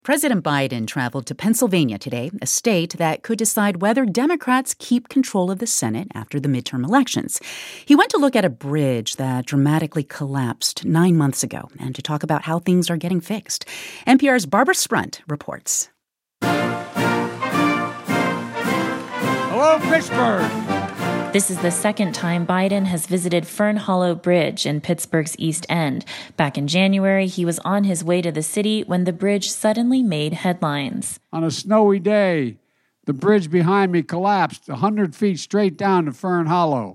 President Biden traveled to Pennsylvania today, a state that could decide whether Democrats keep control of the Senate after the midterm elections. He went to look at a bridge that dramatically collapsed 9 months ago and to talk about how things are getting fixed. NPR's Barbara Sprunt reports. Hello, Pittsburgh. This is the second time Biden has visited Fern Hollow Bridge in Pittsburgh's East End. Back in January, he was on his way to the city when the bridge suddenly made headlines. On a snowy day, the bridge behind me collapsed 100 feet straight down to Fern Hollow.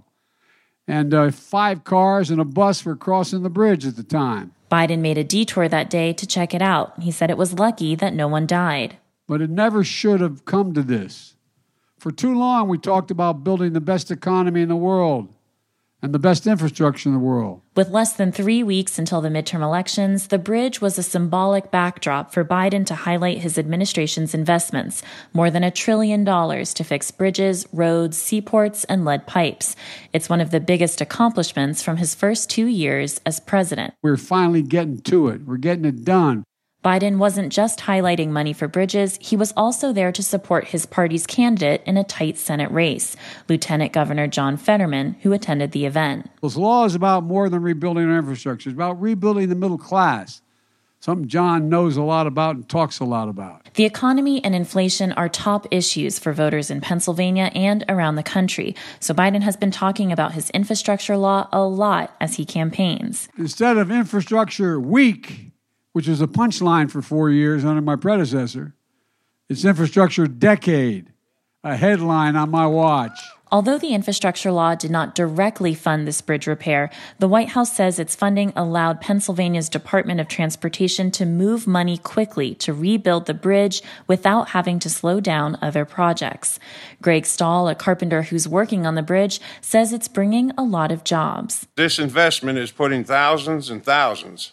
And 5 cars and a bus were crossing the bridge at the time. Biden made a detour that day to check it out. He said it was lucky that no one died. But it never should have come to this. For too long, we talked about building the best economy in the world and the best infrastructure in the world. With less than 3 weeks until the midterm elections, the bridge was a symbolic backdrop for Biden to highlight his administration's investments, more than $1 trillion to fix bridges, roads, seaports, and lead pipes. It's one of the biggest accomplishments from his first 2 years as president. We're finally getting to it. We're getting it done. Biden wasn't just highlighting money for bridges, he was also there to support his party's candidate in a tight Senate race, Lieutenant Governor John Fetterman, who attended the event. This law is about more than rebuilding our infrastructure. It's about rebuilding the middle class, something John knows a lot about and talks a lot about. The economy and inflation are top issues for voters in Pennsylvania and around the country, so Biden has been talking about his infrastructure law a lot as he campaigns. Instead of infrastructure week, which was a punchline for 4 years under my predecessor, it's infrastructure decade, a headline on my watch. Although the infrastructure law did not directly fund this bridge repair, the White House says its funding allowed Pennsylvania's Department of Transportation to move money quickly to rebuild the bridge without having to slow down other projects. Greg Stahl, a carpenter who's working on the bridge, says it's bringing a lot of jobs. This investment is putting thousands and thousands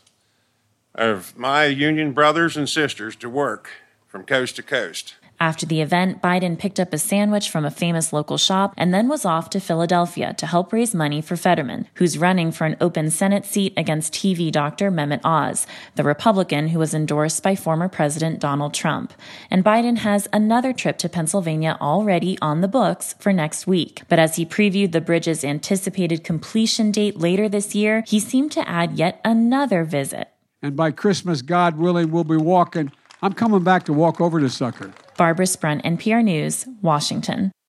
of my union brothers and sisters to work from coast to coast. After the event, Biden picked up a sandwich from a famous local shop and then was off to Philadelphia to help raise money for Fetterman, who's running for an open Senate seat against TV doctor Mehmet Oz, the Republican who was endorsed by former President Donald Trump. And Biden has another trip to Pennsylvania already on the books for next week. But as he previewed the bridge's anticipated completion date later this year, he seemed to add yet another visit. And by Christmas, God willing, we'll be walking. I'm coming back to walk over this sucker. Barbara Sprunt, NPR News, Washington.